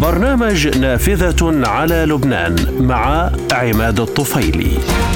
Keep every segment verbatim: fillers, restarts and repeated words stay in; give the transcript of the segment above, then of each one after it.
برنامج نافذة على لبنان مع عماد الطفيلي.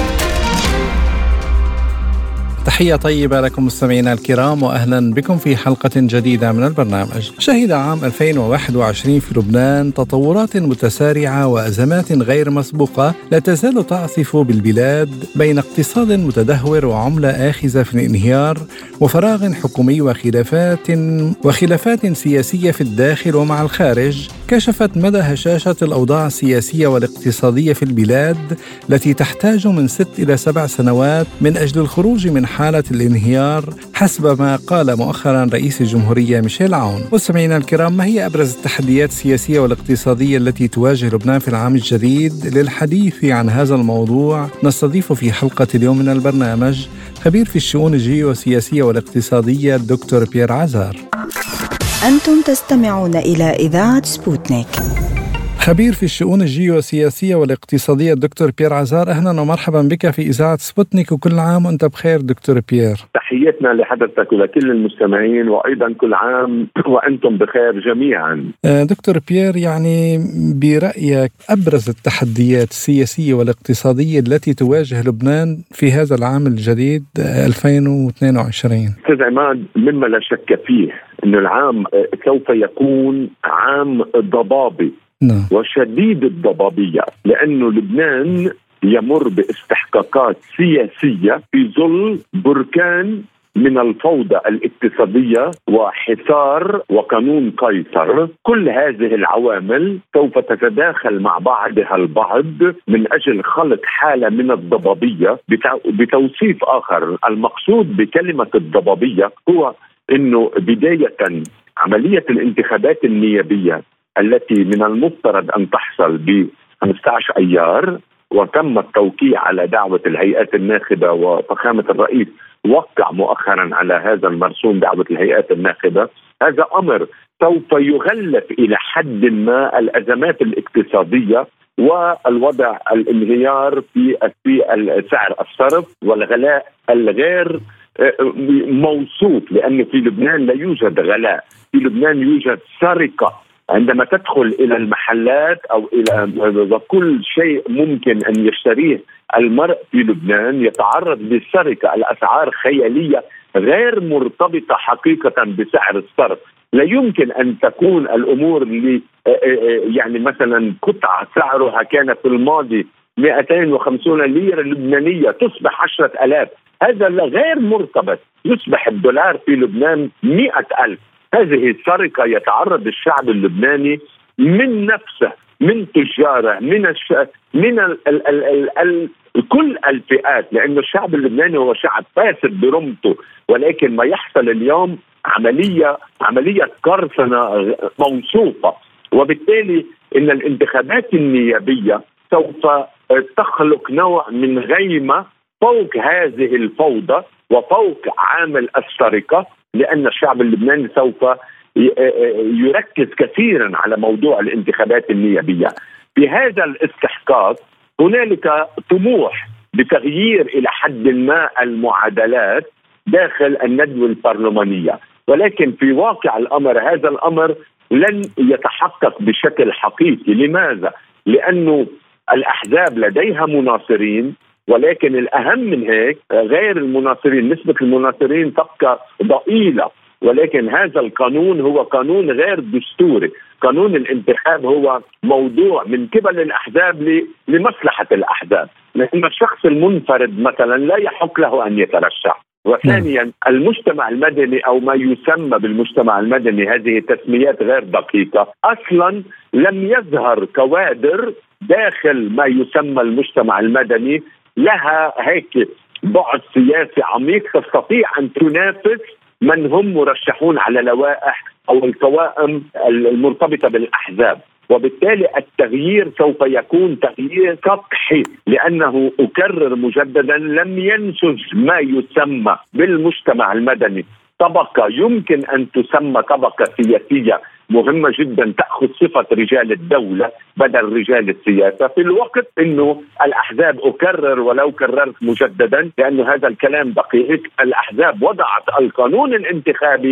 تحية طيبة لكم مستمعينا الكرام، وأهلا بكم في حلقة جديدة من البرنامج. شهد عام ألفين وواحد وعشرين في لبنان تطورات متسارعة وأزمات غير مسبوقة لا تزال تعصف بالبلاد، بين اقتصاد متدهور وعملة آخذة في الانهيار وفراغ حكومي وخلافات وخلافات سياسية في الداخل ومع الخارج. كشفت مدى هشاشة الأوضاع السياسية والاقتصادية في البلاد التي تحتاج من ست إلى سبع سنوات من أجل الخروج من حالة الانهيار، حسب ما قال مؤخرا رئيس الجمهورية ميشيل عون. مستمعينا الكرام، ما هي أبرز التحديات السياسية والاقتصادية التي تواجه لبنان في العام الجديد؟ للحديث عن هذا الموضوع نستضيف في حلقة اليوم من البرنامج خبير في الشؤون الجيوسياسية والاقتصادية الدكتور بيير عزار. أنتم تستمعون إلى إذاعة سبوتنيك. خبير في الشؤون الجيوسياسية والاقتصادية الدكتور بيير عزار، أهلا ومرحبا بك في إذاعة سبوتنيك، وكل عام وأنت بخير دكتور بيير. تحياتنا لحضرتك ولكل المستمعين، وأيضا كل عام وأنتم بخير جميعا. دكتور بيير، يعني برأيك أبرز التحديات السياسية والاقتصادية التي تواجه لبنان في هذا العام الجديد ألفين واثنين وعشرين؟ أستاذ عماد، مما لا شك فيه أن العام سوف يكون عام ضبابي نعم. وشديد الضبابية، لأنه لبنان يمر باستحقاقات سياسية في ظل بركان من الفوضى الاقتصادية وحصار وقانون قيصر. كل هذه العوامل سوف تتداخل مع بعضها البعض من أجل خلق حالة من الضبابية. بتوصيف آخر، المقصود بكلمة الضبابية هو أنه بداية عملية الانتخابات النيابية التي من المفترض أن تحصل ب خمسة عشر أيار، وتم التوقيع على دعوة الهيئات الناخبة، وفخامة الرئيس وقع مؤخرا على هذا المرسوم دعوة الهيئات الناخبة. هذا أمر سوف يغلف إلى حد ما الأزمات الاقتصادية والوضع الانهيار في في سعر الصرف والغلاء الغير موصوف، لأن في لبنان لا يوجد غلاء، في لبنان يوجد سرقة. عندما تدخل إلى المحلات أو إلى كل شيء ممكن أن يشتريه المرء في لبنان يتعرض للسرقة. الأسعار خيالية غير مرتبطة حقيقة بسعر الصرف. لا يمكن أن تكون الأمور اللي يعني مثلا قطعة سعرها كان في الماضي مئتين وخمسين ليرة لبنانية تصبح عشرة ألاف. هذا غير مرتبط. يصبح الدولار في لبنان مئة ألف. هذه السرقة يتعرض الشعب اللبناني من نفسه، من تجاره، من الش... من ال... ال... ال... ال... كل الفئات، لأن الشعب اللبناني هو شعب فاسد برمته. ولكن ما يحصل اليوم عملية عملية قرصنة موصوفة، وبالتالي إن الانتخابات النيابية سوف تخلق نوع من غيمة فوق هذه الفوضى وفوق عامل السرقة، لأن الشعب اللبناني سوف يركز كثيرا على موضوع الانتخابات النيابية. في هذا الاستحقاق هنالك طموح بتغيير إلى حد ما المعادلات داخل الندوة البرلمانية، ولكن في واقع الأمر هذا الأمر لن يتحقق بشكل حقيقي. لماذا؟ لأنه الأحزاب لديها مناصرين، ولكن الأهم من هيك غير المناصرين، نسبة المناصرين تبقى ضئيلة. ولكن هذا القانون هو قانون غير دستوري. قانون الانتخاب هو موضوع من قبل الأحزاب لمصلحة الأحزاب، لأن الشخص المنفرد مثلا لا يحق له أن يترشح. وثانيا المجتمع المدني أو ما يسمى بالمجتمع المدني، هذه تسميات غير دقيقة. أصلا لم يظهر كوادر داخل ما يسمى المجتمع المدني لها هيك بعد سياسي عميق تستطيع أن تنافس من هم مرشحون على لوائح أو القوائم المرتبطة بالأحزاب. وبالتالي التغيير سوف يكون تغيير سطحي، لأنه أكرر مجددا لم ينسج ما يسمى بالمجتمع المدني طبقة يمكن أن تسمى طبقة سياسية مهمة جدا تأخذ صفة رجال الدولة بدل رجال السياسة، في الوقت أنه الأحزاب أكرر ولو كررت مجددا لأنه هذا الكلام دقيق، الأحزاب وضعت القانون الانتخابي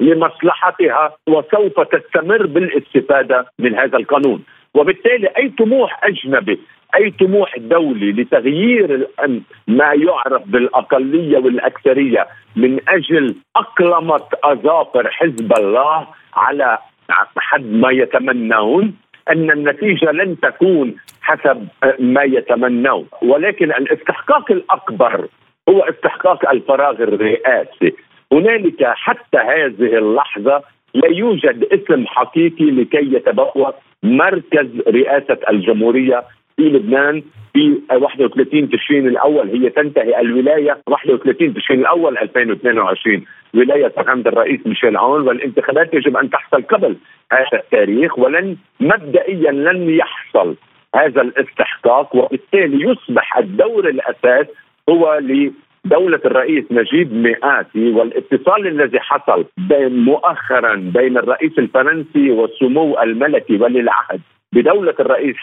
لمصلحتها وسوف تستمر بالاستفادة من هذا القانون. وبالتالي أي طموح أجنبي، أي طموح دولي لتغيير ما يعرف بالأقلية والأكثرية من أجل أقلمة أظافر حزب الله على حد ما يتمنون، أن النتيجة لن تكون حسب ما يتمنون. ولكن الاستحقاق الأكبر هو استحقاق الفراغ الرئاسي. هنالك حتى هذه اللحظة لا يوجد اسم حقيقي لكي يتبوأ مركز رئاسة الجمهورية في لبنان في واحد وثلاثين تشرين الأول. هي تنتهي الولاية واحد وثلاثين تشرين الأول ألفين واثنين وعشرين، ولاية عند الرئيس ميشيل عون، والانتخابات يجب أن تحصل قبل هذا التاريخ، ولن مبدئيا لن يحصل هذا الاستحقاق. وبالتالي يصبح الدور الأساس هو لدولة الرئيس نجيب مئاتي، والاتصال الذي حصل بين مؤخرا بين الرئيس الفرنسي والسمو الملكي ولي العهد بدولة الرئيس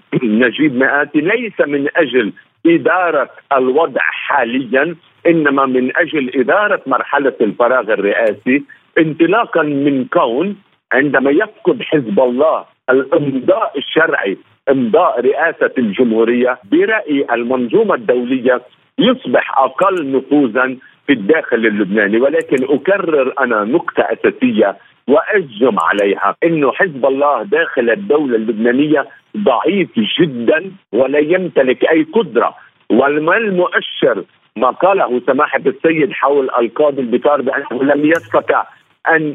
نجيب مئاتي ليس من أجل إدارة الوضع حاليا، إنما من أجل إدارة مرحلة الفراغ الرئاسي، انطلاقا من كون عندما يفقد حزب الله الإمضاء الشرعي، إمضاء رئاسة الجمهورية برأي المنظومة الدولية، يصبح أقل نفوذا في الداخل اللبناني. ولكن أكرر أنا نقطة أساسية وأجزم عليها، إنه حزب الله داخل الدولة اللبنانية ضعيف جدا ولا يمتلك أي قدرة. والما المؤشر ما قاله سماحة السيد حول القاضي البطار بأنه لم يستطع أن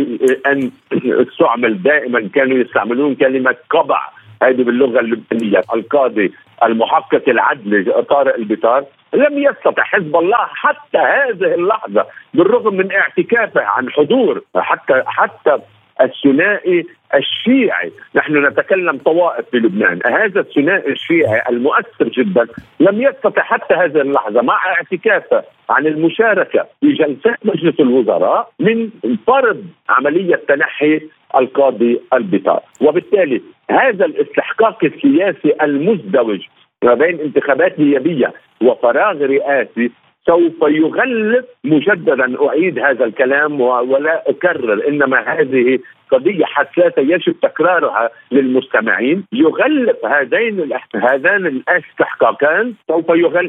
أن استعمل، دائما كانوا يستعملون كلمة قبع هذه باللغة اللبنانية، القاضي المحقق العدل طارق البطار لم يستطع حزب الله حتى هذه اللحظة بالرغم من اعتكافه عن حضور حتى حتى الثنائي الشيعي. نحن نتكلم طوائف في لبنان، هذا الثنائي الشيعي المؤثر جدا لم يستطع حتى هذه اللحظة مع اعتكافه عن المشاركة في جلسات مجلس الوزراء من فرض عملية تنحي القاضي البطار. وبالتالي هذا الاستحقاق السياسي المزدوج ما بين انتخابات نيابية وفراغ رئاسي سوف يغلب، مجددا أعيد هذا الكلام ولا أكرر، إنما هذه قضية حساسة يجب تكرارها للمستمعين، يغلب هذين هذان الاستحقاقان سوف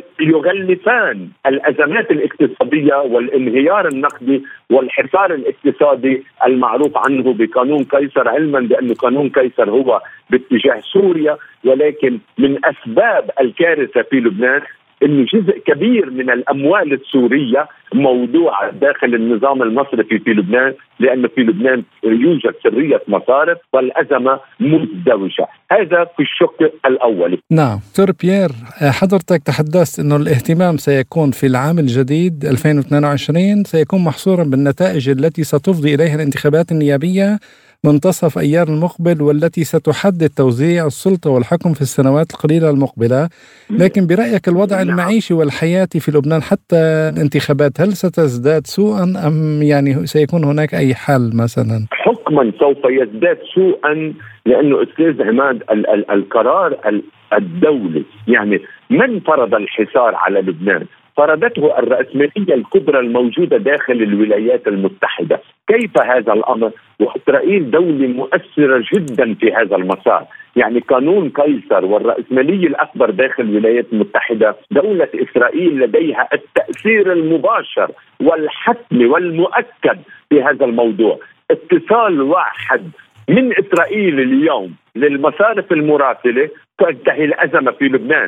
يغلفان الأزمات الاقتصادية والانهيار النقدي والحصار الاقتصادي المعروف عنه بقانون قيصر، علما بأن قانون قيصر هو باتجاه سوريا، ولكن من أسباب الكارثة في لبنان إن جزء كبير من الأموال السورية موضوعة داخل النظام المصرفي في لبنان، لأن في لبنان يوجد سرية مصارف والأزمة مزدوجة. هذا في الشق الأول. نعم دكتور بيير، حضرتك تحدثت أنه الاهتمام سيكون في العام الجديد ألفين واثنين وعشرين سيكون محصورا بالنتائج التي ستفضي إليها الانتخابات النيابية منتصف أيار المقبل، والتي ستحدد توزيع السلطة والحكم في السنوات القليلة المقبلة. لكن برأيك الوضع المعيشي والحياتي في لبنان حتى الانتخابات هل ستزداد سوءا أم يعني سيكون هناك أي حل مثلا؟ حكما سوف يزداد سوءا، لأنه أستاذ عماد ال- ال- القرار الدولي، يعني من فرض الحصار على لبنان؟ فرضته الرأسمالية الكبرى الموجودة داخل الولايات المتحدة. كيف هذا الأمر؟ وإسرائيل دولة مؤثرة جدا في هذا المسار، يعني قانون قيصر والرأسمالية الأكبر داخل الولايات المتحدة، دولة إسرائيل لديها التأثير المباشر والحتمي والمؤكد في هذا الموضوع. اتصال واحد من إسرائيل اليوم للمصارف المراسلة تنتهي الأزمة في لبنان،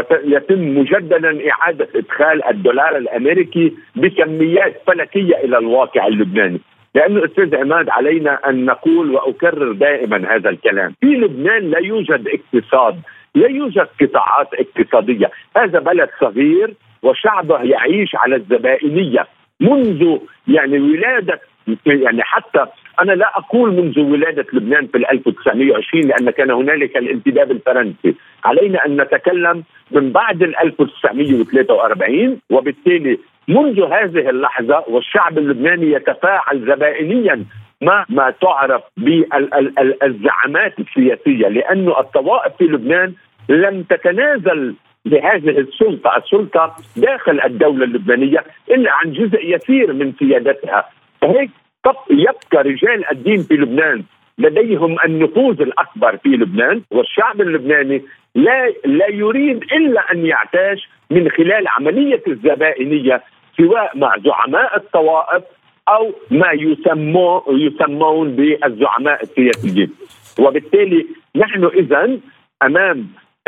ويتم مجددا إعادة إدخال الدولار الأمريكي بكميات فلكية إلى الواقع اللبناني. لأنه أستاذ عماد علينا أن نقول وأكرر دائما هذا الكلام، في لبنان لا يوجد اقتصاد، لا يوجد قطاعات اقتصادية. هذا بلد صغير وشعبه يعيش على الزبائنية منذ يعني ولادة، يعني حتى أنا لا أقول منذ ولادة لبنان في ألف وتسعمائة وعشرين لأن كان هنالك الانتداب الفرنسي، علينا أن نتكلم من بعد ألف وتسعمائة وثلاثة وأربعين، وبالتالي منذ هذه اللحظة والشعب اللبناني يتفاعل زبائنيا ما ما تعرف بالزعامات السياسية، لأنه الطوائف في لبنان لم تتنازل لهذه السلطة السلطة داخل الدولة اللبنانية إلا عن جزء يسير من سيادتها. فهيك طب يبقى رجال الدين في لبنان لديهم النفوذ الأكبر في لبنان، والشعب اللبناني لا لا يريد إلا أن يعتاش من خلال عملية الزبائنية، سواء مع زعماء الطوائف أو ما يسمون يسمون بالزعماء السياسيين. وبالتالي نحن إذن أمام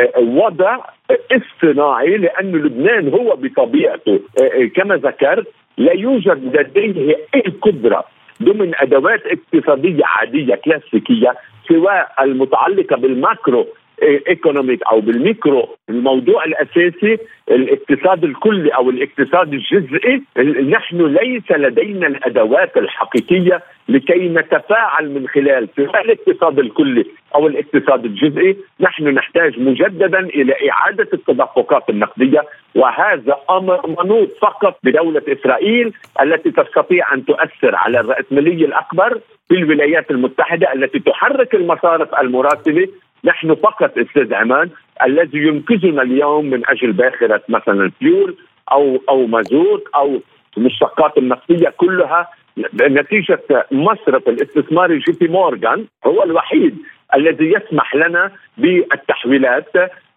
وضع اصطناعي، لأن لبنان هو بطبيعته كما ذكرت لا يوجد لديه أي قدرة ضمن أدوات اقتصادية عادية كلاسيكية، سواء المتعلقة بالماكرو ايكونوميك او بالميكرو. الموضوع الاساسي الاقتصاد الكلي او الاقتصاد الجزئي، نحن ليس لدينا الادوات الحقيقيه لكي نتفاعل من خلال سواء الاقتصاد الكلي او الاقتصاد الجزئي. نحن نحتاج مجددا الى اعاده التدفقات النقديه، وهذا امر منوط فقط بدوله اسرائيل التي تستطيع ان تؤثر على الرأسمالية الاكبر في الولايات المتحده التي تحرك المصارف المراسله. نحن فقط استاذ عمان الذي ينقذنا اليوم من اجل باخره مثلا الفيول او او مازوت او المشتقات النفطيه كلها نتيجه مصرف الاستثماري جي بي مورغان هو الوحيد الذي يسمح لنا بالتحويلات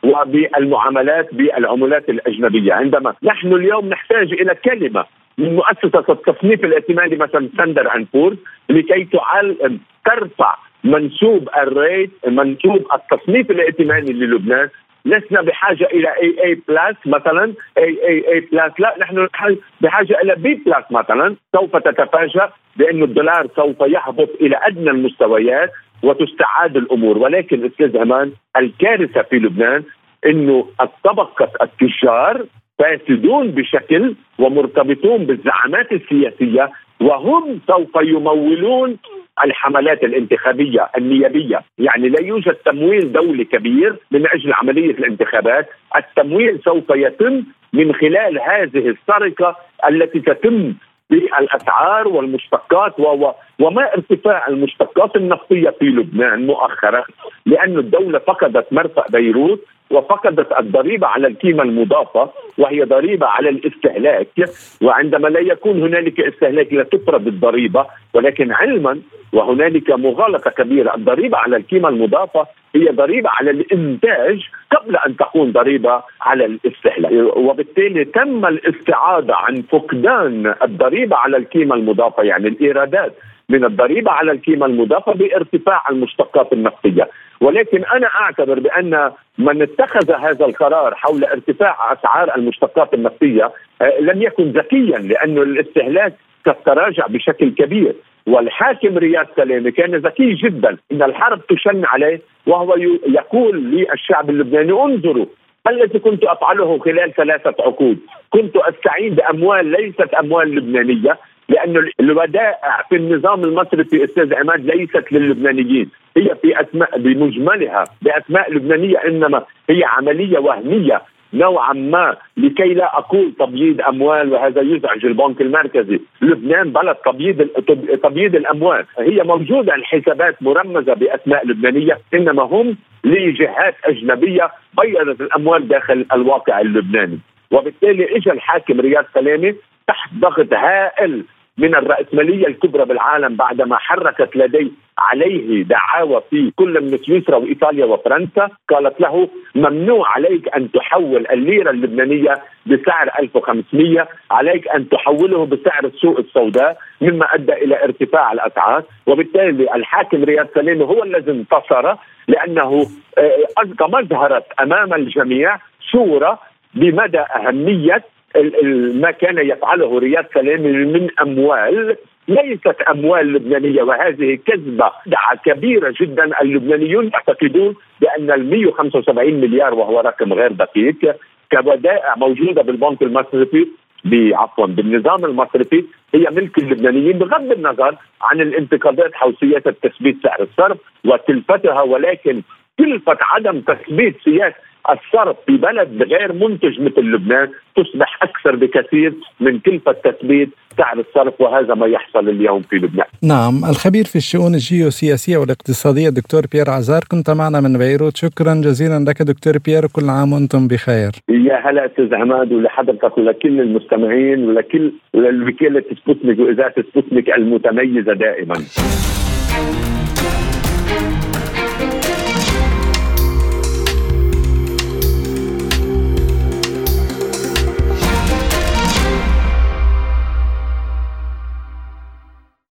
وبالمعاملات بالعملات الاجنبيه. عندما نحن اليوم نحتاج الى كلمه من مؤسسه التصنيف الائتماني مثلا ستاندرد اند بورز لكي تعلم ترفع منسوب الريت منسوب التصنيف الائتماني للبنان. لسنا بحاجه الى اي اي بلاس مثلا اي اي اي بلاس، لا نحن بحاجه الى بي بلاس مثلا. سوف تتفاجأ بأن الدولار سوف يهبط الى ادنى المستويات وتستعاد الامور. ولكن استاذ امان الكارثه في لبنان انه الطبقه التجار فاسدون بشكل ومرتبطون بالزعامات السياسيه، وهم سوف يمولون الحملات الانتخابية النيابية. يعني لا يوجد تمويل دولي كبير من أجل عملية الانتخابات، التمويل سوف يتم من خلال هذه السرقة التي تتم بالأسعار والمشتقات و... وما ارتفاع المشتقات النفطية في لبنان مؤخرا، لأن الدولة فقدت مرفأ بيروت وفقدت الضريبة على القيمة المضافة وهي ضريبة على الاستهلاك، وعندما لا يكون هنالك استهلاك لا تفرض الضريبة، ولكن علما وهنالك مغالطة كبيرة. الضريبة على القيمة المضافة هي ضريبة على الإنتاج قبل أن تكون ضريبة على الاستهلاك، وبالتالي تم الاستعاضة عن فقدان الضريبة على القيمة المضافة، يعني الإيرادات من الضريبة على القيمة المضافة بارتفاع المشتقات النفطية. ولكن أنا أعتبر بأن من اتخذ هذا القرار حول ارتفاع أسعار المشتقات النفطية لم يكن ذكيا، لأن الاستهلاك تتراجع بشكل كبير. والحاكم رياض سلامة كان ذكي جدا، إن الحرب تشن عليه وهو يقول للشعب اللبناني انظروا الذي كنت أفعله خلال ثلاثة عقود، كنت أستعين بأموال ليست أموال لبنانية، لأن الودائع في النظام المصرفي أستاذ عماد ليست للبنانيين، هي في أسماء بمجملها بأسماء لبنانية، إنما هي عملية وهمية نوعا ما لكي لا أقول تبييض أموال، وهذا يزعج البنك المركزي. لبنان بلد تبييض تبييض الأموال، هي موجودة الحسابات مرمزة بأسماء لبنانية، إنما هم لجهات أجنبية بيضت الأموال داخل الواقع اللبناني. وبالتالي إجا الحاكم رياض سلامة تحت ضغط هائل من الرأسمالية الكبرى بالعالم بعدما حركت لدي عليه دعاوى في كل من سويسرا وإيطاليا وفرنسا، قالت له ممنوع عليك أن تحول الليرة اللبنانية بسعر ألف وخمسمئة، عليك أن تحوله بسعر السوق السوداء، مما أدى إلى ارتفاع الأسعار. وبالتالي الحاكم رياض سلامة هو الذي انتصر، لأنه ألقى مظهرت أمام الجميع صورة بمدى أهمية ما كان يفعله رياض سلامة من أموال ليست أموال لبنانية. وهذه كذبة كبيرة جدا. اللبنانيون يعتقدون بأن ال مئة وخمسة وسبعين مليار وهو رقم غير دقيق كودائع موجودة بالبنك المصرفي عفوا بالنظام المصرفي هي ملك اللبنانيين، بغض النظر عن الانتقادات حول سياسة تثبيت سعر الصرف وتلفتها، ولكن تلفت عدم تثبيت سياسة الصرف في بلد غير منتج مثل لبنان تصبح أكثر بكثير من كلفة تثبيت سعر الصرف، وهذا ما يحصل اليوم في لبنان. نعم، الخبير في الشؤون الجيوسياسية والاقتصادية الدكتور بيير عزار كنت معنا من بيروت. شكرا جزيلا لك دكتور بيير، كل عام وانتم بخير. يا هلا استاذ عماد، ولحضرتك ولكل المستمعين ولكل وللوكالة سبوتنيك وإذاعة سبوتنيك المتميزة دائما.